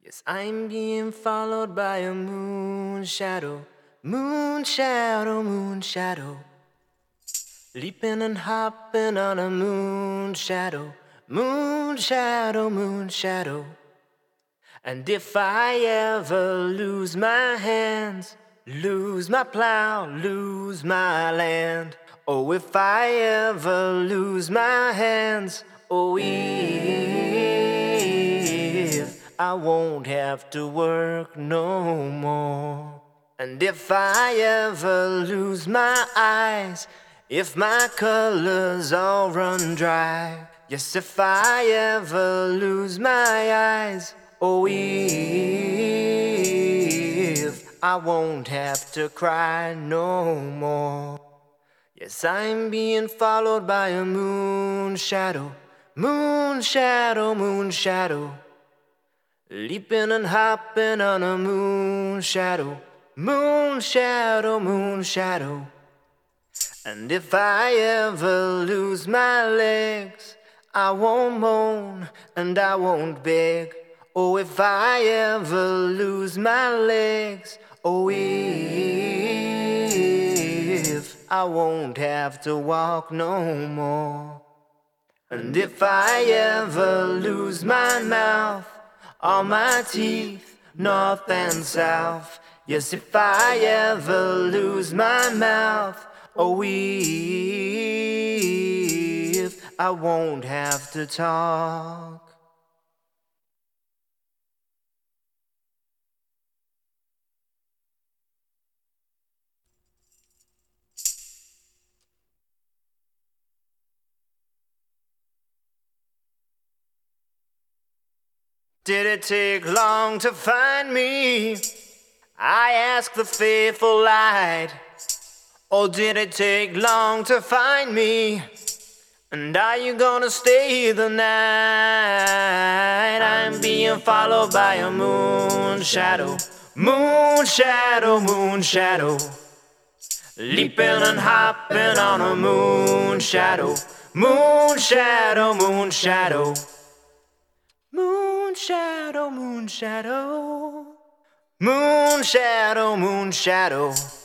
Yes, I'm being followed by a moon shadow, moon shadow, moon shadow. Leaping and hopping on a moon shadow, moon shadow, moon shadow. And if I ever lose my hands, lose my plow, lose my land. Oh, if I ever lose my hands, oh, if I won't have to work no more. And if I ever lose my eyes, if my colors all run dry, yes, if I ever lose my eyes, oh, if I won't have to cry no more. Yes, I'm being followed by a moon shadow, moon shadow, moon shadow. Leaping and hopping on a moon shadow, moon shadow, moon shadow. And if I ever lose my legs, I won't moan and I won't beg. Oh, if I ever lose my legs, oh, if I won't have to walk no more. And if I ever lose my mouth, all my teeth, north and south, yes, if I ever lose my mouth, oh, if I won't have to talk. Did it take long to find me? I ask the faithful light. Or did it take long to find me? And are you gonna stay the night? I'm being followed by a moon shadow, moon shadow, moon shadow. Leaping and hopping on a moon shadow, moon shadow, moon shadow. Moon shadow, moon shadow. Moon shadow, moon shadow.